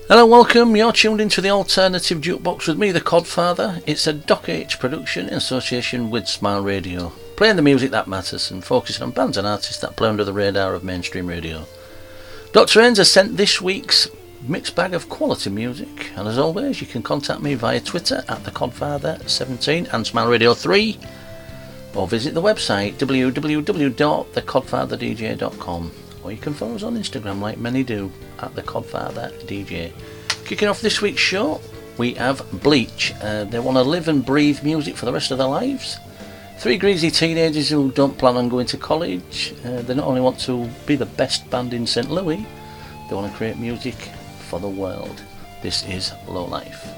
Hello, welcome. You're tuned into the Alternative Jukebox with me, the Codfather. It's a Doc H production in association with Smile Radio, playing the music that matters and focusing on bands and artists that play under the radar of mainstream radio. Dr. Ains has sent this week's mixed bag of quality music, and as always, you can contact me via Twitter at thecodfather17 and Smile Radio 3, or visit the website www.thecodfatherdj.com. Or you can follow us on Instagram like many do, at the Codfather DJ. Kicking off this week's show, we have Bleach. They want to live and breathe music for the rest of their lives. Three greasy teenagers who don't plan on going to college. They not only want to be the best band in St. Louis, they want to create music for the world. This is Low Life.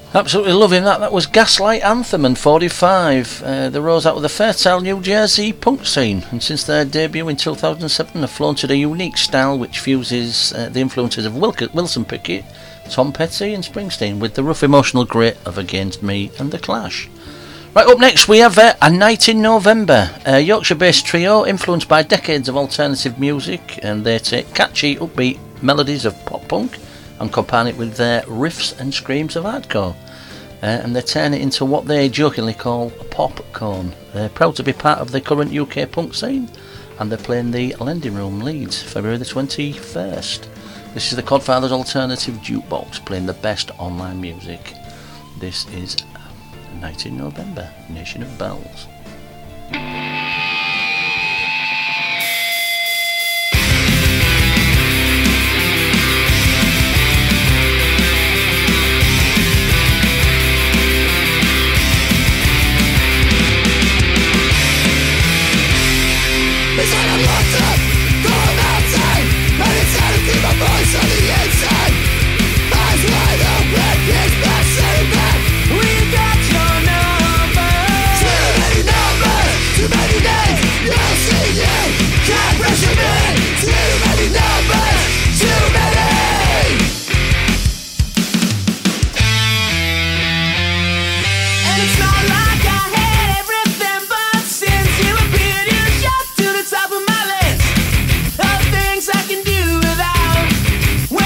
Absolutely loving that. That was Gaslight Anthem and 45. They rose out of the fertile New Jersey punk scene, and since their debut in 2007 have flaunted a unique style which fuses the influences of Wilson Pickett, Tom Petty and Springsteen with the rough emotional grit of Against Me and The Clash. Right, up next we have A Night in November, a Yorkshire-based trio influenced by decades of alternative music, and they take catchy, upbeat melodies of pop-punk and combine it with their riffs and screams of hardcore, and they turn it into what they jokingly call popcorn. They're proud to be part of the current UK punk scene, and they're playing the Lending Room, Leeds, February the 21st. This is the Codfathers Alternative Jukebox, playing the best online music. This is A Night in November, Nation of Bells. It's like I'm locked up, going outside, and it's hard to keep my voice on the inside. Eyes wide open, pitch black, sitting back. We got your number. Too many numbers, too many names. You'll see you, can't pressure me. Too many numbers, too many. And it's not like I had everything, but since you appeared, you shot to the top of my list of things I can do without.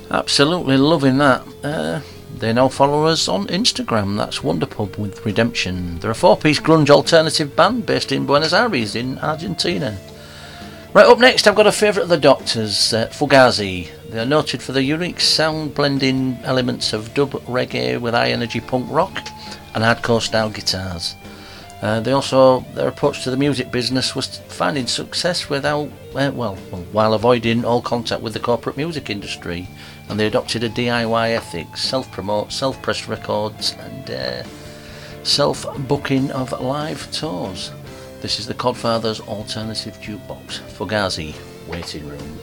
Absolutely loving that. They now follow us on Instagram. That's Wonderpub with Redemption. They're a 4-piece grunge alternative band based in Buenos Aires in Argentina. Right, up next I've got a favourite of the Doctors, Fugazi. They are noted for their unique sound, blending elements of dub reggae with high energy punk rock and hardcore style guitars. Their approach to the music business was finding success without, while avoiding all contact with the corporate music industry, and they adopted a DIY ethic, self-promote, self-press records, and self-booking of live tours. This is the Codfathers Alternative Jukebox, Fugazi, Waiting Room.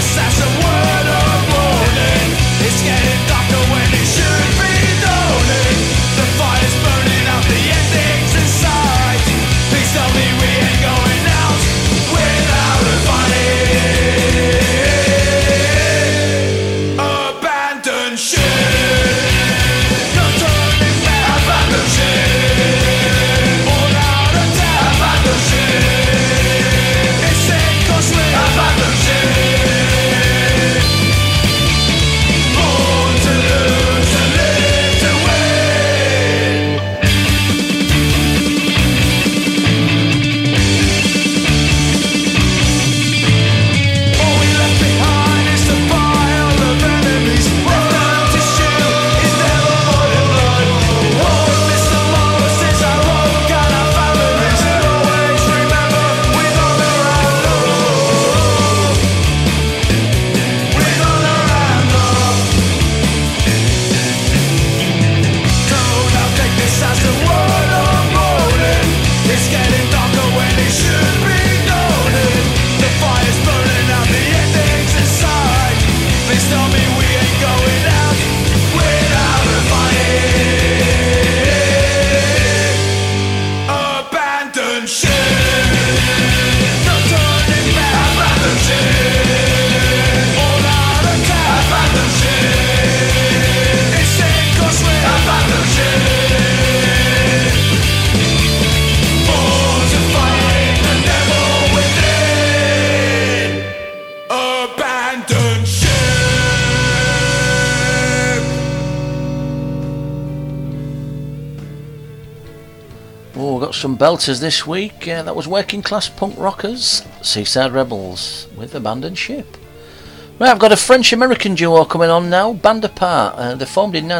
Some belters this week. That was Working Class Punk Rockers, Seaside Rebels with Abandoned Ship. Right, I've got a French-American duo coming on now, Band Apart. They formed in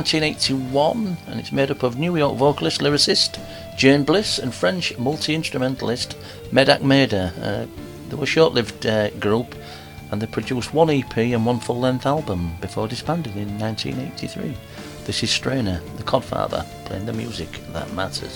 1981 and it's made up of New York vocalist, lyricist Jane Bliss and French multi-instrumentalist Medak Meda. They were a short-lived group and they produced one EP and one full-length album before disbanding in 1983. This is Strainer, the Codfather, playing the music that matters.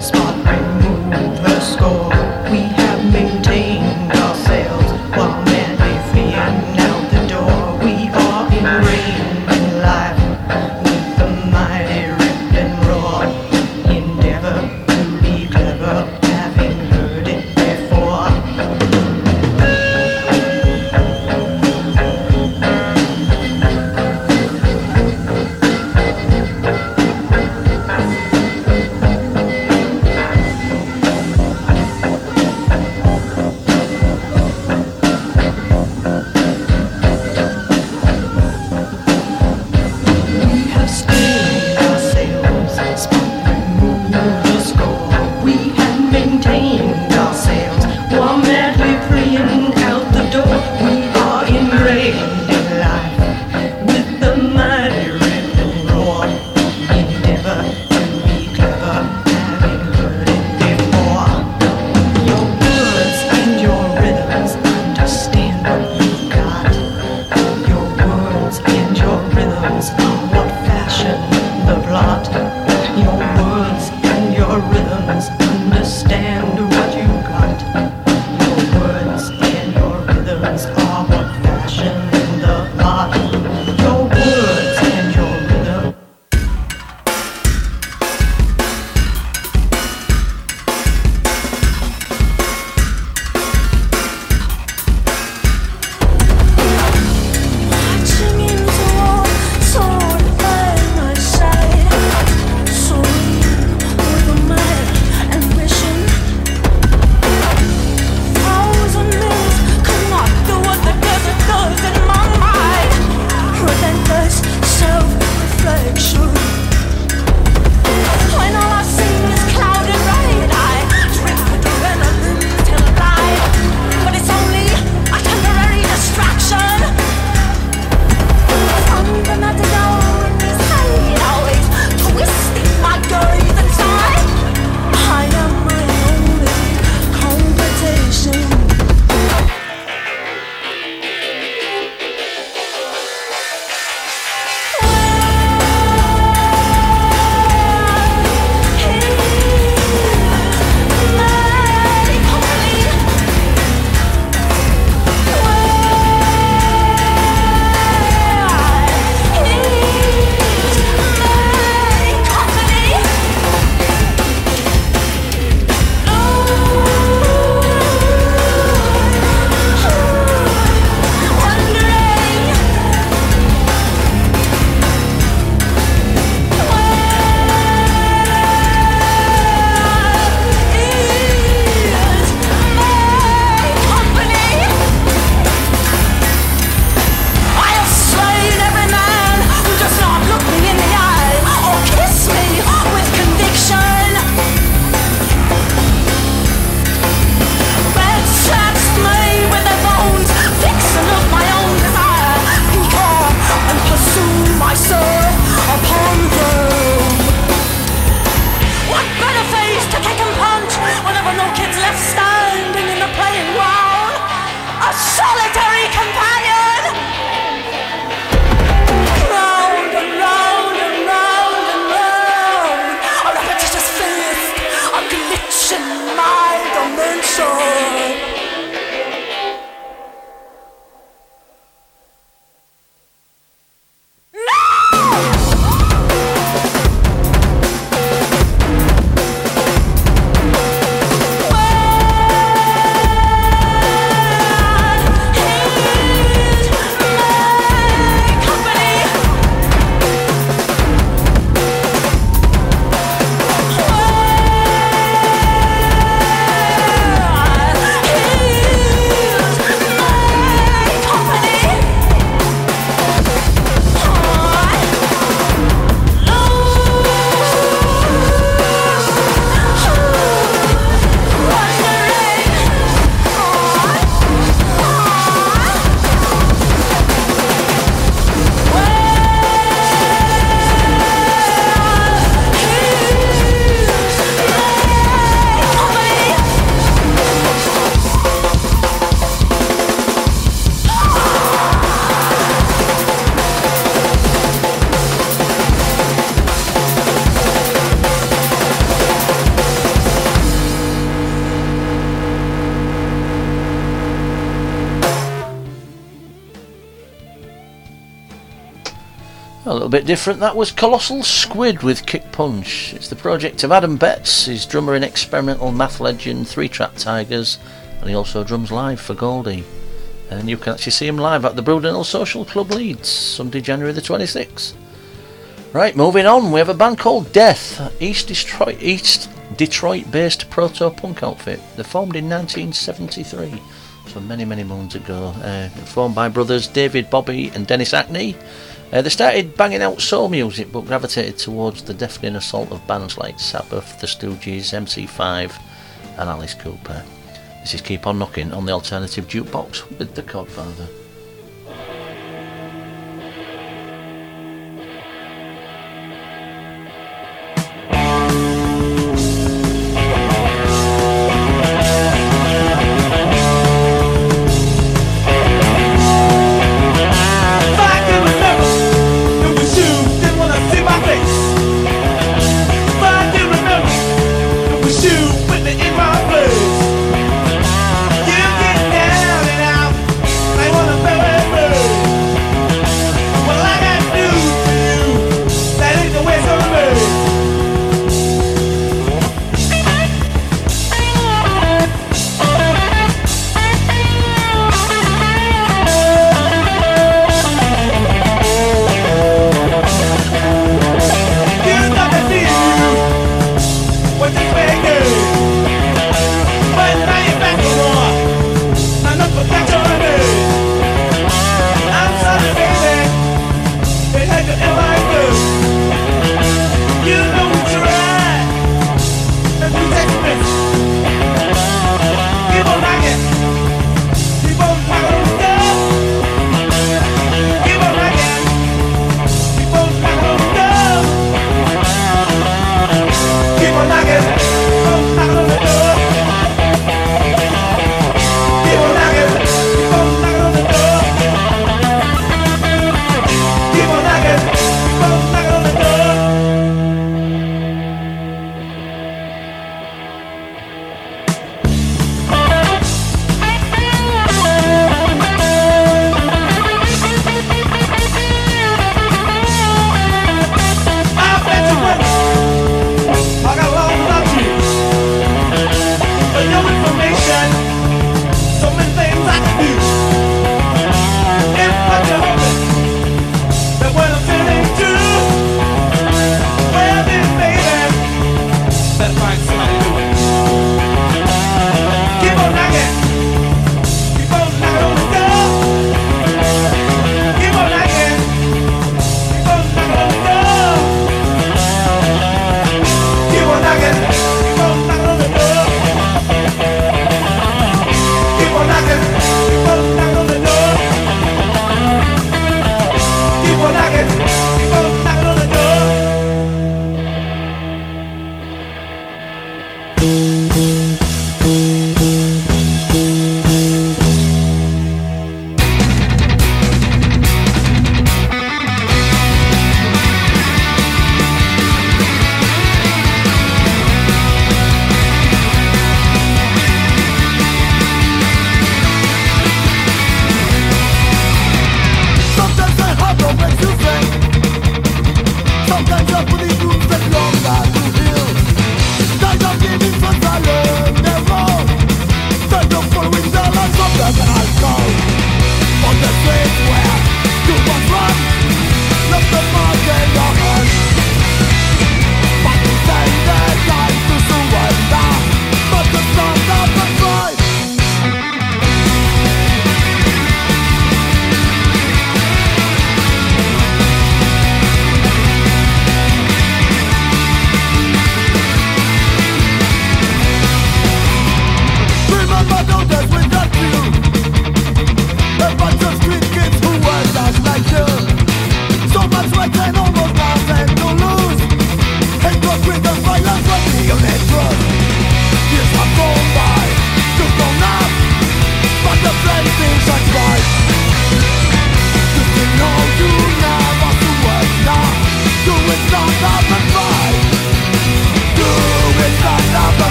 spot, remove her score. We have maintained ourselves while madly fleeing out the door. We are ingrained in life with the mighty rip and roar. Endeavor to be clever, having heard it before. A little bit different, that was Colossal Squid with Kick Punch. It's the project of Adam Betts. He's drummer in experimental math legend 3 Track Tigers, and he also drums live for Goldie. And you can actually see him live at the Brudenell Social Club Leeds, Sunday, January the 26th. Right, moving on, we have a band called Death, East Detroit-based proto-punk outfit. They formed in 1973, so many moons ago. Formed by brothers David, Bobby and Dennis Ackney. They started banging out soul music but gravitated towards the deafening assault of bands like Sabbath, The Stooges, MC5 and Alice Cooper. This is Keep On Knocking on the Alternative Jukebox with the Codfather.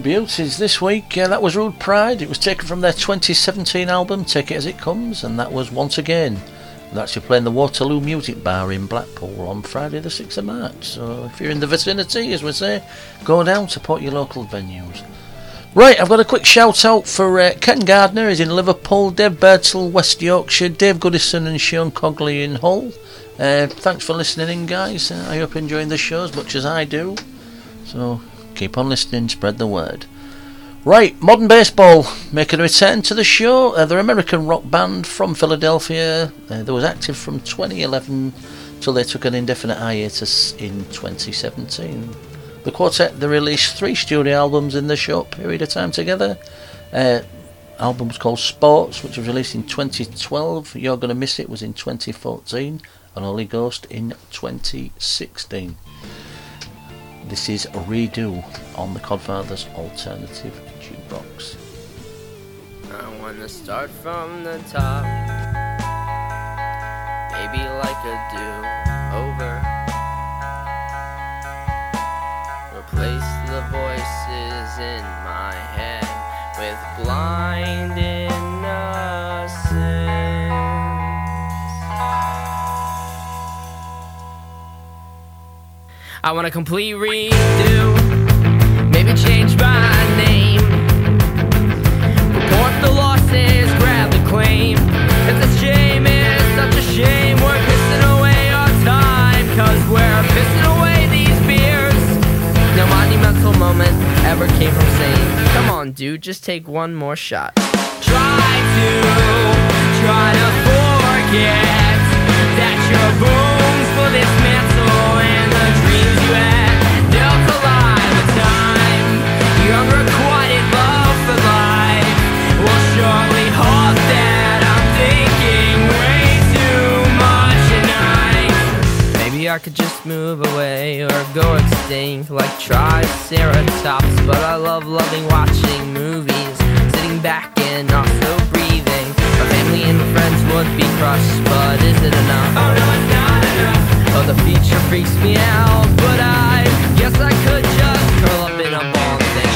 tribute is this week. That was Rude Pride. It was taken from their 2017 album Take It As It Comes, and that was Once Again. They're actually playing the Waterloo Music Bar in Blackpool on Friday the 6th of March. So if you're in the vicinity, as we say, go down, support your local venues. Right, I've got a quick shout out for Ken Gardner. He's in Liverpool, Dave Birdsall, West Yorkshire, Dave Goodison and Sean Cogley in Hull. Thanks for listening in, guys. I hope you're enjoying the show as much as I do. So keep on listening, spread the word. Right, Modern Baseball making a return to the show. They're an American rock band from Philadelphia. They was active from 2011 till they took an indefinite hiatus in 2017. The quartet, they released 3 studio albums in the short period of time together. Album was called Sports, which was released in 2012. You're Gonna Miss It was in 2014, and Holy Ghost in 2016. This is a redo on the Codfathers Alternative Jukebox. I wanna start from the top, maybe like a do-over. Replace the voices in my head with blind innocence. I want a complete redo, maybe change my name, report the losses, grab the claim. It's a shame, it's such a shame, we're pissing away our time, cause we're pissing away these beers. No monumental moment ever came from saying, come on dude, just take one more shot. Try to forget that your bones for this mantle and the dreams you had, they'll collide with time. Your unrequited love for life will surely halt that. I'm thinking way too much tonight. Maybe I could just move away or go extinct like Triceratops, but I love watching movies, sitting back and also breathing. My family and friends would be crushed, but is it enough? Oh no, it's not enough. Oh, the future freaks me out, but I guess I could just curl up in a ball and say,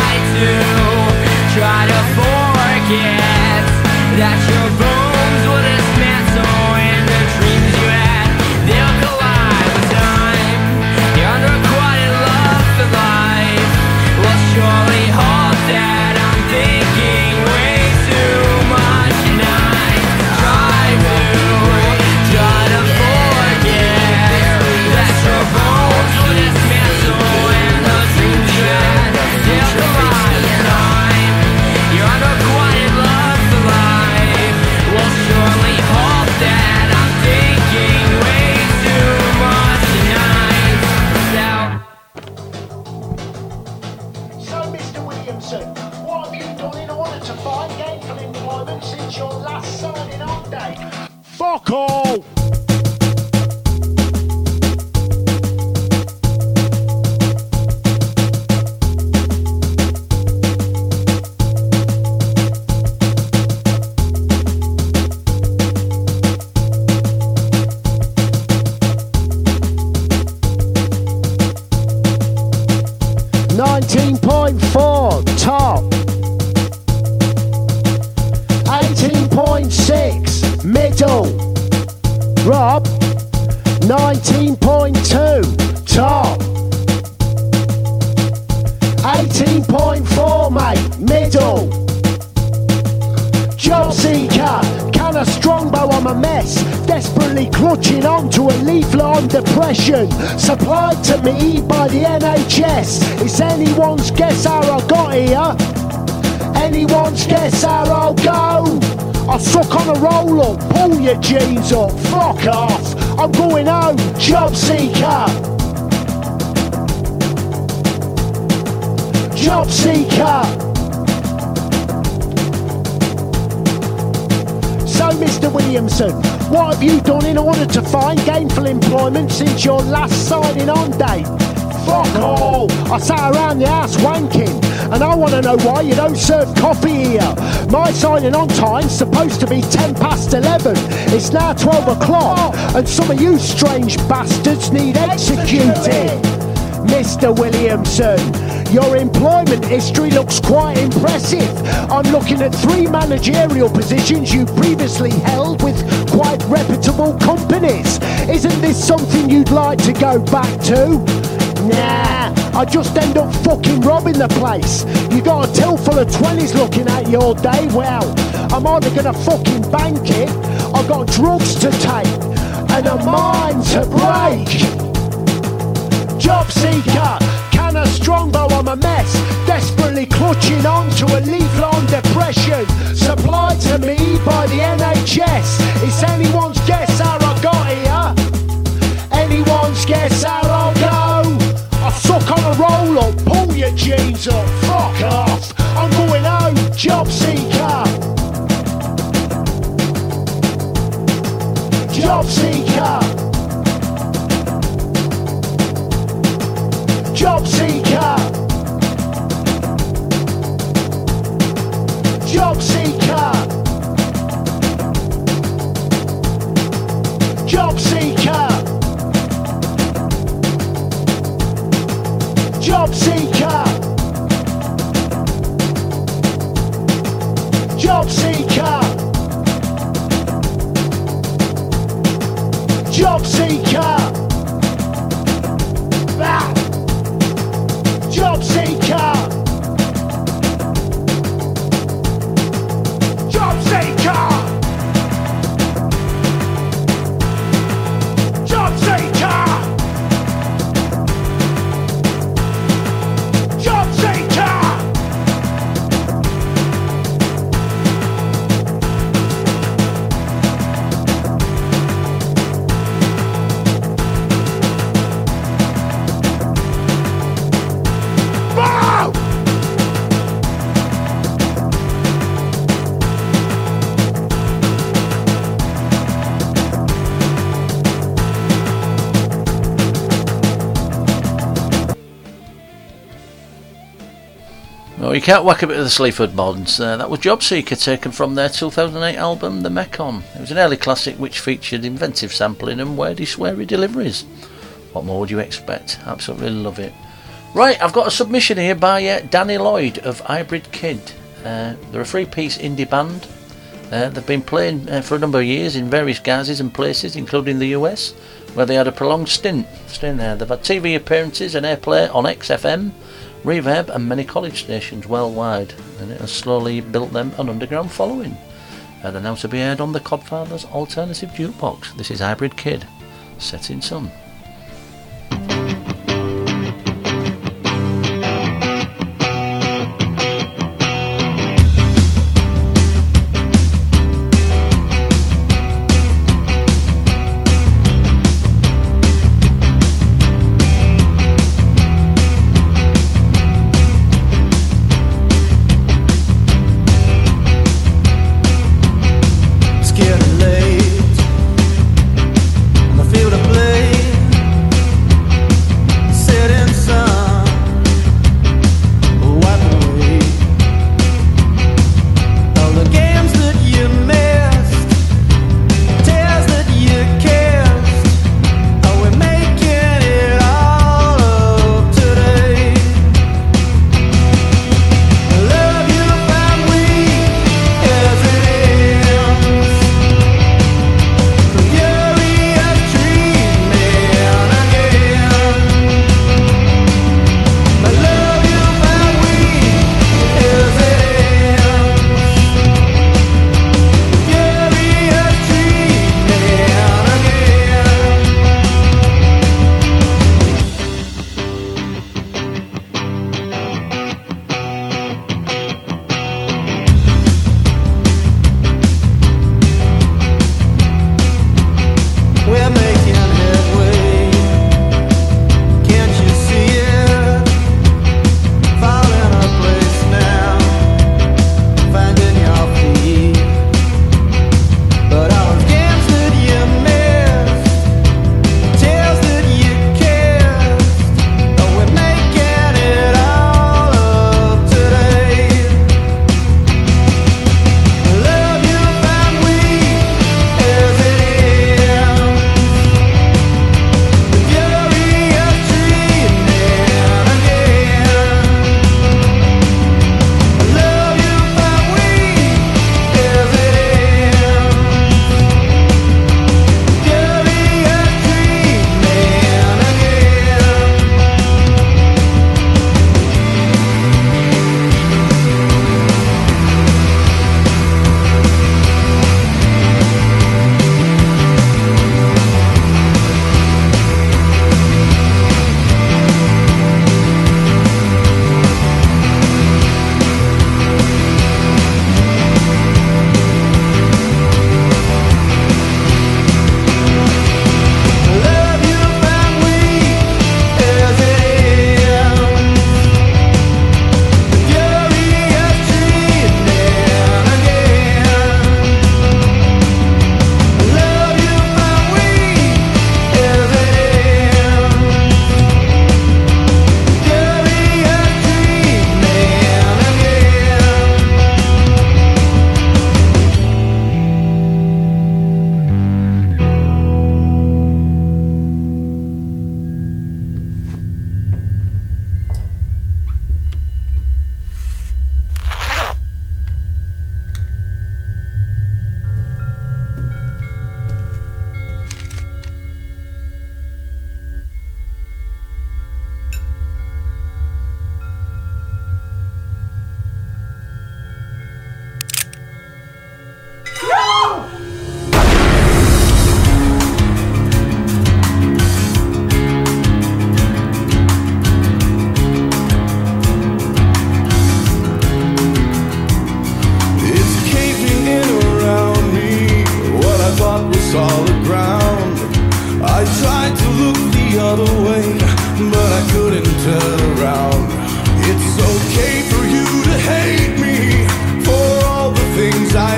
try to forget that your bones will dismantle and the dreams you had, they'll collide with time. Your unrequited love for life will surely halt that. I'm thinking way too much tonight. Try to forget that your bones will dismantle and the dreams you had, they'll collide with time. Your unrequited love for life will surely halt that. I'm thinking way too much tonight. So, Mr. Williamson, what have you done in order to find gainful employment since your last signing on day? Fuck all! Top 18.6 middle. Rob 19.2 top 18.4 mate middle. Job seeker, can a strongbow, I'm a mess, desperately clutching on to a leaflet on depression, supplied to me by the NHS. It's anyone's guess how I got here, anyone's guess how I'll go. I suck on a roll up, pull your jeans up, fuck off, I'm going home, job seeker. Job seeker. So, Mr. Williamson, what have you done in order to find gainful employment since your last signing on date? Fuck all! I sat around the house wanking, and I want to know why you don't serve coffee here. My signing on time's supposed to be 10 past 11. It's now 12 o'clock, and some of you strange bastards need executing. Mr. Williamson, Your employment history looks quite impressive. I'm looking at 3 managerial positions you previously held with quite reputable companies. Isn't this something you'd like to go back to? Nah, I just end up fucking robbing the place. You got a till full of 20s looking at you all day. Well, I'm either gonna fucking bank it, I got drugs to take, and a mind to break. Job seeker, can of Strongbow, I'm a mess, desperately clutching on to a leaflet on depression, supplied to me by the NHS. It's anyone's guess how I got here, anyone's guess how I'll go. I suck on a roll up, pull your jeans up, fuck off, I'm going home, job seeker. Job seeker. Job seeker. Job seeker. Job seeker. Job seeker. Job seeker. Job seeker. Ah. Job seeker. Job seeker. Job seeker. Job seeker. You can't whack a bit of the Sleaford Mods. That was Job Seeker, taken from their 2008 album, The Mekon. It was an early classic which featured inventive sampling and wordy-sweary deliveries. What more would you expect? Absolutely love it. Right, I've got a submission here by Danny Lloyd of Hybrid Kid. They're a 3-piece indie band. They've been playing for a number of years in various guises and places, including the US, where they had a prolonged stint there. They've had TV appearances and airplay on XFM, Reverb and many college stations worldwide, and it has slowly built them an underground following. They're now to be aired on the Codfather's Alternative Jukebox. This is Hybrid Kid, Setting Sun. It's getting late, and I feel the blame.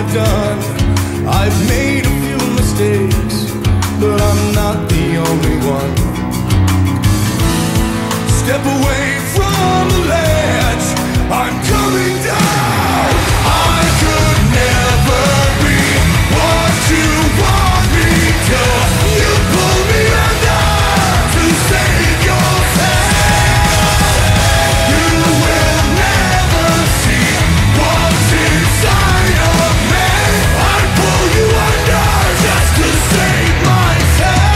I've done. I've made a few mistakes, but I'm not the only one. Step away from the ledge, I'm coming down. I could never be what you want me to. You pull me under to save yourself. You will never see what's inside of me. I pull you under just to save myself.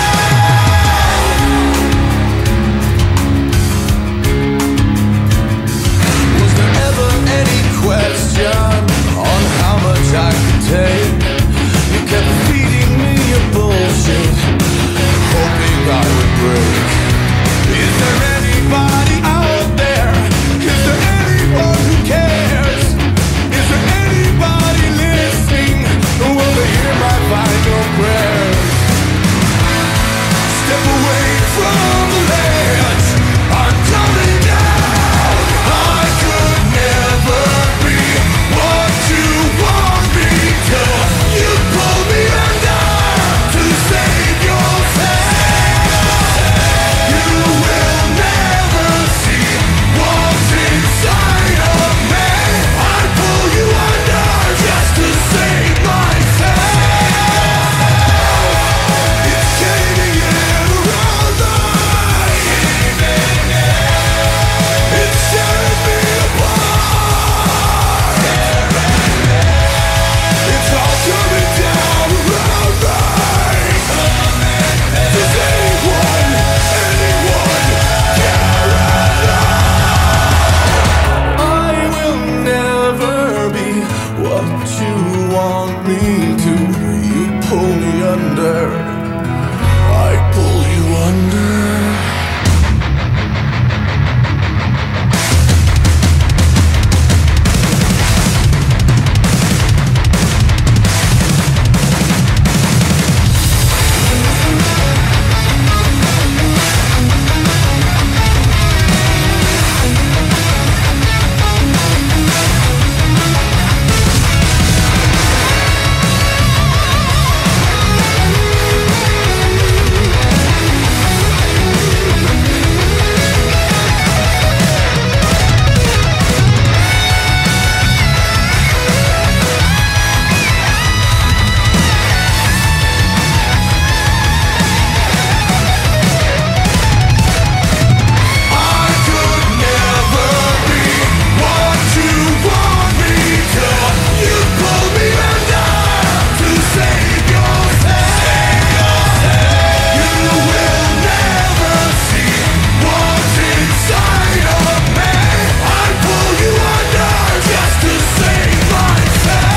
Was there ever any question on how much I could take? You kept feeding me your bullshit, hoping I would break. Is there anybody out there? Is there anyone who cares? Is there anybody listening? Will they hear my final prayers? Step away from the ledge, I'm coming down. I could never be what you want me to. You pull me under to save yourself. You will never see what's inside of me. I pull you under just to save myself. It's caving in around me. It's tearing me apart. It's all coming down around me. Does anyone care at all? I will never be what you want me to. You pull me under, I pull you under. I could never be what you want me to. You pull me under to save yourself. You will never see what's inside of me. I pull you under just to save myself.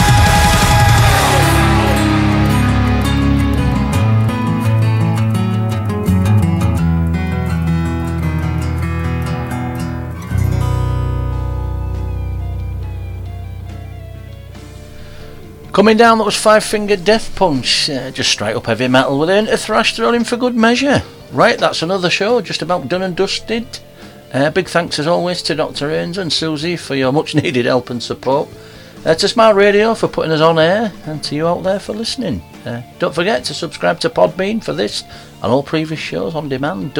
Coming down, that was Five Finger Death Punch, just straight up heavy metal with a thrash thrown in for good measure. Right, that's another show just about done and dusted. Big thanks as always to Dr. Ains and Susie for your much needed help and support. To Smart Radio for putting us on air, and to you out there for listening. Don't forget to subscribe to Podbean for this and all previous shows on demand.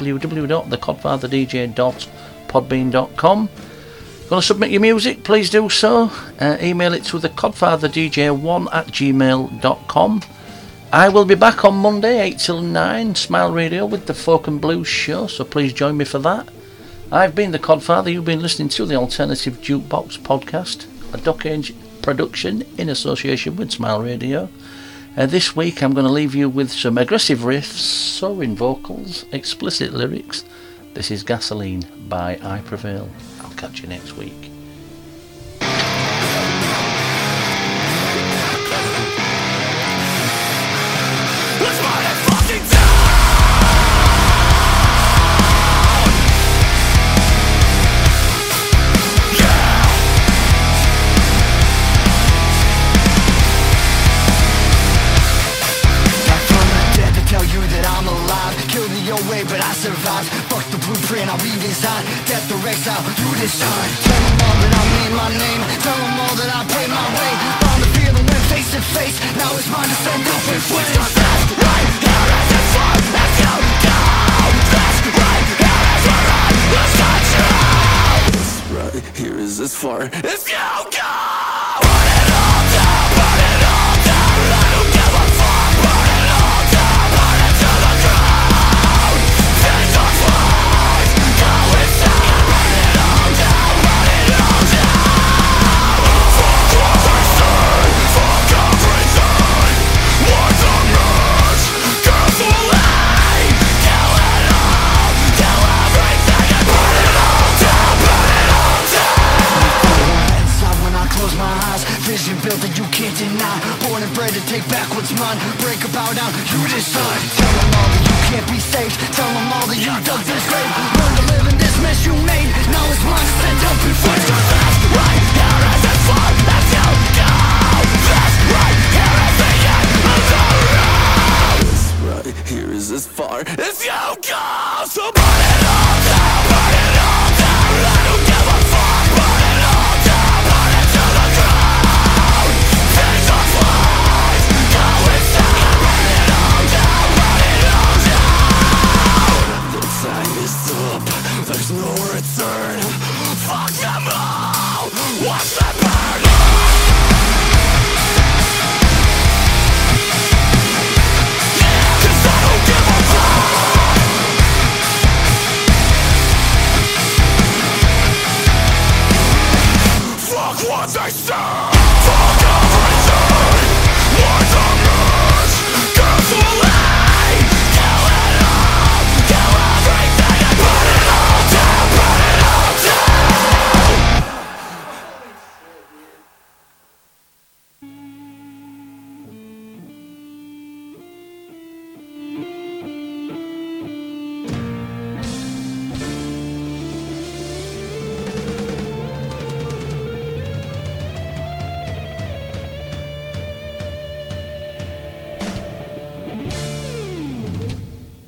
www.thecodfatherdj.podbean.com. Want to submit your music? Please do so. Email it to thecodfatherdj1@gmail.com. I will be back on Monday 8 till 9, Smile Radio with the Folk and Blues show, so please join me for that. I've been the Codfather. You've been listening to the Alternative Jukebox podcast, a Doc Age production in association with Smile Radio. This week I'm going to leave you with some aggressive riffs, soaring vocals, explicit lyrics. This is Gasoline by I Prevail. I'll catch you next week. Let's burn it fucking down. survived. Fuck the blueprint, I'll leave inside. Death or exile through this time. Tell them all that I made my name. Tell them all that I paid my way. Now it's mine to send up in flames. That's right here as it's far as you go. That's right here as we're on lose control. That's right here is as far as you go. Burn it all down, burn it all down. I don't give a fuck. Burn it all down, burn it to the ground. Take the flames, go inside. Burn it all down, burn it all down. Fuck what they say, fuck everything. What's a mess? Carefully, kill it all, kill everything, and burn it all down, burn it all down. Inside when I close my eyes, vision built that you can't deny. Born and bred to take back what's mine. Break a bow down, you decide. Tell them all that you can't be saved. Tell them all that you dug this grave. Learn to live in this mess you made. Now it's mine to send up in flames. Right here as it's far